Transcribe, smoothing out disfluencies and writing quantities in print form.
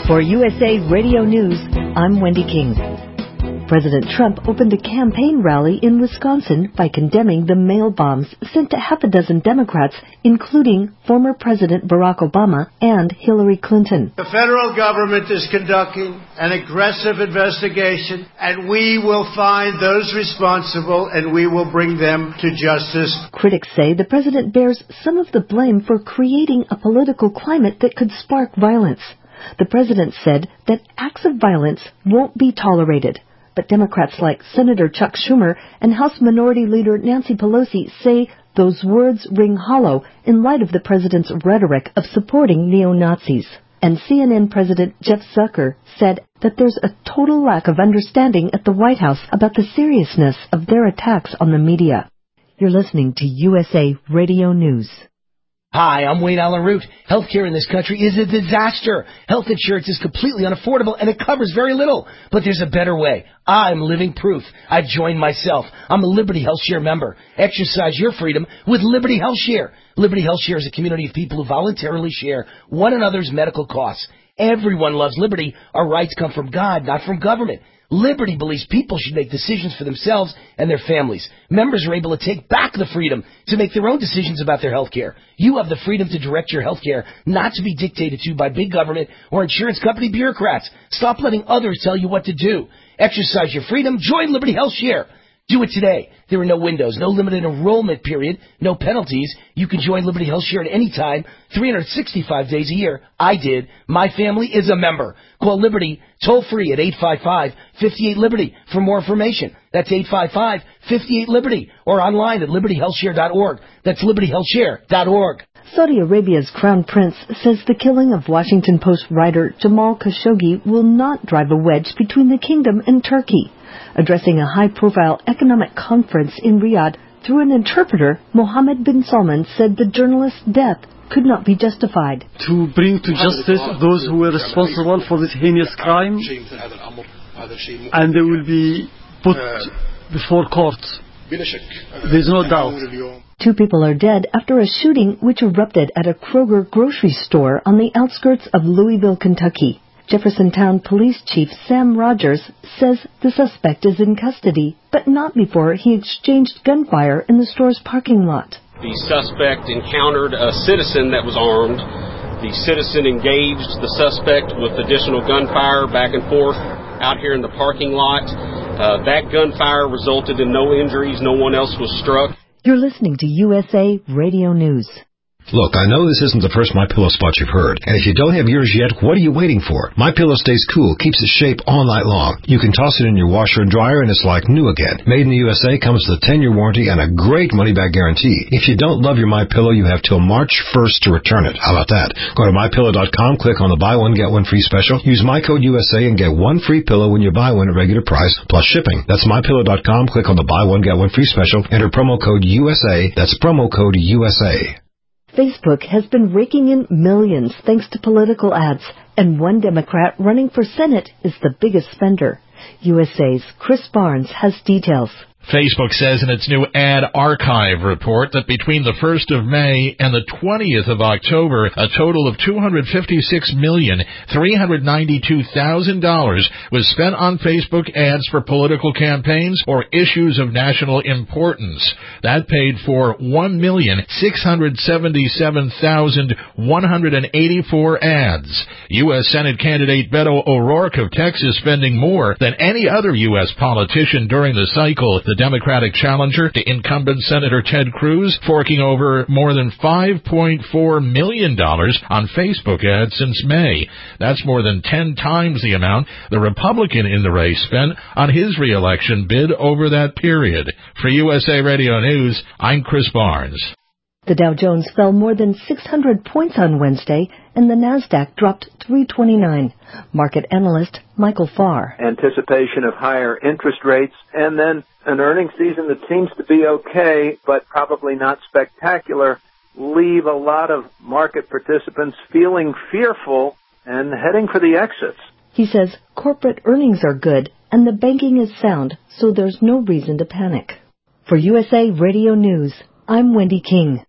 For USA Radio News, I'm Wendy King. President Trump opened a campaign rally in Wisconsin by condemning the mail bombs sent to half a dozen Democrats, including former President Barack Obama and Hillary Clinton. The federal government is conducting an aggressive investigation, and we will find those responsible, and we will bring them to justice. Critics say the president bears some of the blame for creating a political climate that could spark violence. The president said that acts of violence won't be tolerated. But Democrats like Senator Chuck Schumer and House Minority Leader Nancy Pelosi say those words ring hollow in light of the president's rhetoric of supporting neo-Nazis. And CNN President Jeff Zucker said that there's a total lack of understanding at the White House about the seriousness of their attacks on the media. You're listening to USA Radio News. Hi, I'm Wayne Allen Root. Healthcare in this country is a disaster. Health insurance is completely unaffordable, and it covers very little. But there's a better way. I'm living proof. I've joined myself. I'm a Liberty HealthShare member. Exercise your freedom with Liberty HealthShare. Liberty HealthShare is a community of people who voluntarily share one another's medical costs. Everyone loves liberty. Our rights come from God, not from government. Liberty believes people should make decisions for themselves and their families. Members are able to take back the freedom to make their own decisions about their health care. You have the freedom to direct your health care, not to be dictated to by big government or insurance company bureaucrats. Stop letting others tell you what to do. Exercise your freedom. Join Liberty HealthShare. Do it today. There are no windows, no limited enrollment period, no penalties. You can join Liberty HealthShare at any time, 365 days a year. I did. My family is a member. Call Liberty toll-free at 855-58-LIBERTY for more information. That's 855-58-LIBERTY or online at libertyhealthshare.org. That's libertyhealthshare.org. Saudi Arabia's Crown Prince says the killing of Washington Post writer Jamal Khashoggi will not drive a wedge between the kingdom and Turkey. Addressing a high-profile economic conference in Riyadh through an interpreter, Mohammed bin Salman said the journalist's death could not be justified. To bring to justice those who were responsible for this heinous crime, and they will be put before court. There's no doubt. 2 people are dead after a shooting which erupted at a Kroger grocery store on the outskirts of Louisville, Kentucky. Jeffersontown Police Chief Sam Rogers says the suspect is in custody, but not before he exchanged gunfire in the store's parking lot. The suspect encountered a citizen that was armed. The citizen engaged the suspect with additional gunfire back and forth out here in the parking lot. That gunfire resulted in no injuries. No one else was struck. You're listening to USA Radio News. Look, I know this isn't the first MyPillow spot you've heard, and if you don't have yours yet, what are you waiting for? MyPillow stays cool, keeps its shape all night long. You can toss it in your washer and dryer, and it's like new again. Made in the USA, comes with a 10-year warranty and a great money-back guarantee. If you don't love your MyPillow, you have till March 1st to return it. How about that? Go to MyPillow.com, click on the buy one, get one free special. Use my code USA and get one free pillow when you buy one at regular price, plus shipping. That's MyPillow.com, click on the buy one, get one free special. Enter promo code USA. That's promo code USA. Facebook has been raking in millions thanks to political ads, and one Democrat running for Senate is the biggest spender. USA's Chris Barnes has details. Facebook says in its new ad archive report that between the 1st of May and the 20th of October, a total of $256,392,000 was spent on Facebook ads for political campaigns or issues of national importance. That paid for 1,677,184 ads. U.S. Senate candidate Beto O'Rourke of Texas spending more than any other U.S. politician during the cycle. The Democratic challenger to incumbent Senator Ted Cruz forking over more than $5.4 million on Facebook ads since May. That's more than 10 times the amount the Republican in the race spent on his re-election bid over that period. For USA Radio News, I'm Chris Barnes. The Dow Jones fell more than 600 points on Wednesday, and the Nasdaq dropped 329. Market analyst Michael Farr. Anticipation of higher interest rates, and then an earnings season that seems to be okay, but probably not spectacular, leave a lot of market participants feeling fearful and heading for the exits. He says corporate earnings are good, and the banking is sound, so there's no reason to panic. For USA Radio News, I'm Wendy King.